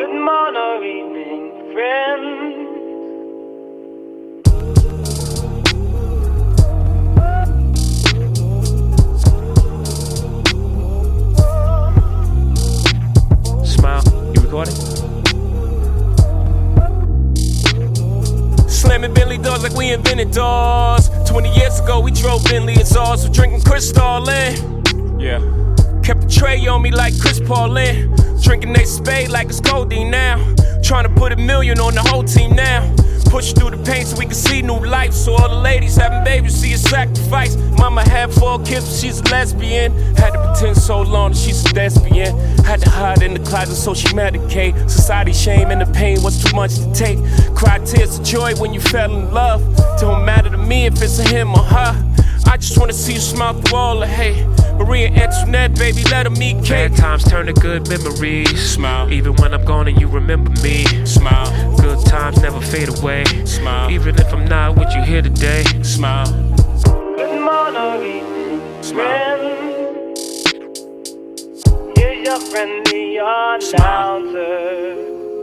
Good morning or evening, friend. Smile, you recording? Slamming Bentley doors like we invented doors. 20 years ago we drove Bentley and Zars. We're drinking Cristal in. Yeah. Kept the tray on me like Chris Paulin. Drinking they spade like it's codeine now. Trying to put $1 million on the whole team now. Push through the pain so we can see new life. So all the ladies having babies see a sacrifice. Mama had 4 kids but she's a lesbian. Had to pretend so long that she's a lesbian. Had to hide in the closet so she medicate. Society shame and the pain was too much to take. Cried tears of joy when you fell in love. Don't matter to me if it's a him or her. I just wanna see you smile through all the hate. Maria Antoinette, baby, let them eat cake. Bad times turn to good memories. Smile. Even when I'm gone and you remember me. Smile. Good times never fade away. Smile. Even if I'm not with you here today. Smile. Good morning, Smile. friend. Here's your friendly announcer.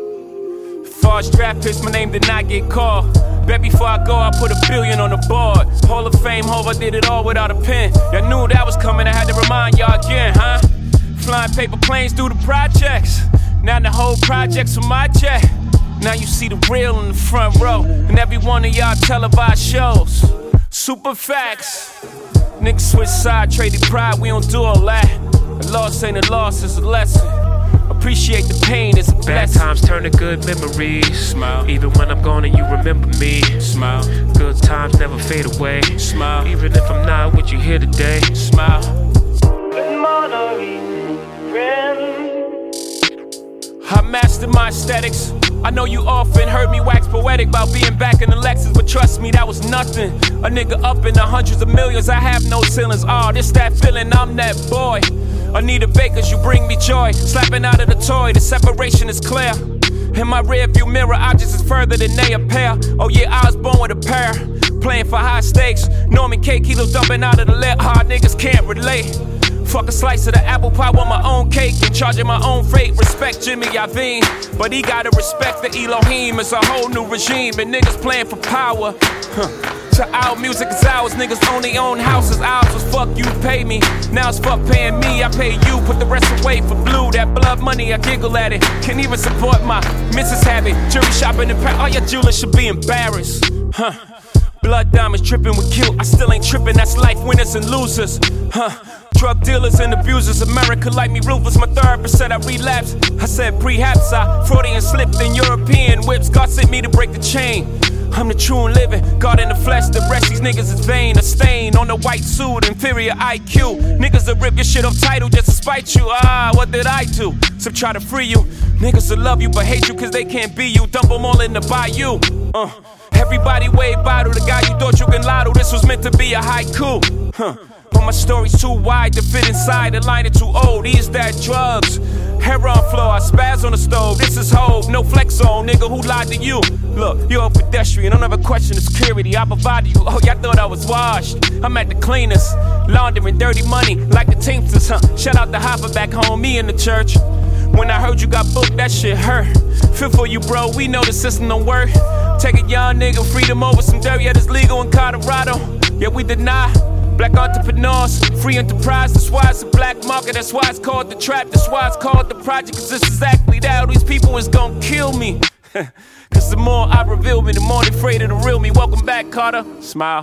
Farge draft picks, my name did not get called. Bet before I go, I put $1 billion on the board. Hall of Fame, Hov, I did it all without a pen. Y'all knew that was coming, I had to remind y'all again, huh? Flying paper planes through the projects. Now the whole project's on my check. Now you see the real in the front row. And every one of y'all televised shows. Super facts. Niggas switch side, traded pride, we don't do all that. A loss ain't a loss, it's a lesson. Appreciate the pain, it's a Bad blessing. times turn to good memories. Smile. Even when I'm gone and you remember me. Smile. Good times never fade away. Smile. Even if I'm not with you here today. Smile. Good morning, friend. I mastered my aesthetics. I know you often heard me wax poetic about being back in the Lexus, but trust me, that was nothing. A nigga up in the hundreds of millions, I have no ceilings. Oh, this that feeling, I'm that boy. Anita Bakers, you bring me joy. Slapping out of the toy, the separation is clear. In my rearview mirror, objects is further than they appear. Oh yeah, I was born with a pair. Playing for high stakes. Norman K. Kilo dumping out of the lip. Hard niggas can't relate. Fuck a slice of the apple pie, want my own cake and charging my own freight. Respect Jimmy Iovine, but he gotta respect the Elohim. It's a whole new regime and niggas playing for power. So our music is ours, niggas only own houses. Ours was fuck you pay me, now it's fuck paying me. I pay you, put the rest away for blue. That blood money, I giggle at it. Can't even support my missus habit. Jewelry shopping in Paris, all your jewelers should be embarrassed. Blood diamonds dripping with guilt, I still ain't tripping, that's life, winners and losers. Drug dealers and abusers, America like me ruthless. My therapist said I relapsed, I said perhaps I Freudian slipped in European whips. God sent me to break the chain. I'm the true and living, God in the flesh. The rest these niggas is vain. A stain on the white suit, inferior IQ. Niggas will rip your shit off title just to spite you. Ah, what did I do? So try to free you. Niggas will love you but hate you cause they can't be you. Dump them all in the bayou. Everybody wave bye to the guy you thought you can lie to. This was meant to be a haiku. But my story's too wide to fit inside. The line is too old. Is that drugs? Hair on floor, I spaz on the stove. This is hope, no flex on, nigga. Who lied to you? Look, you're a pedestrian. Don't ever question the security. I provided you. Oh, y'all thought I was washed. I'm at the cleaners, laundering dirty money like the Teamsters. Shout out to Hopper back home, me in the church. When I heard you got booked, that shit hurt. Feel for you, bro. We know the system don't work. Take a young nigga, freedom over some dirt. Yeah, it's legal in Colorado. Yeah, we deny black entrepreneurs, free enterprise. That's why it's a black market. That's why it's called the trap. That's why it's called the project. Cause it's exactly that. All these people is gonna kill me. Cause the more I reveal me, the more they afraid of the real me. Welcome back, Carter. Smile.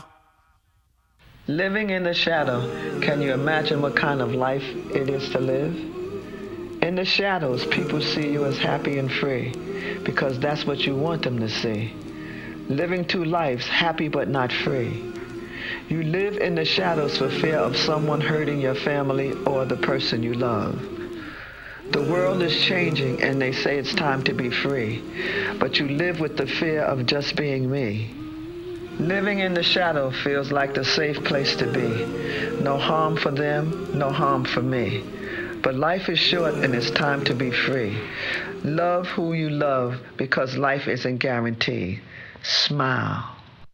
Living in the shadow, can you imagine what kind of life it is to live? In the shadows, people see you as happy and free because that's what you want them to see. Living 2 lives, happy but not free. You live in the shadows for fear of someone hurting your family or the person you love. The world is changing and they say it's time to be free, but you live with the fear of just being me. Living in the shadow feels like the safe place to be. No harm for them, no harm for me. But life is short and it's time to be free. Love who you love because life isn't guaranteed. Smile.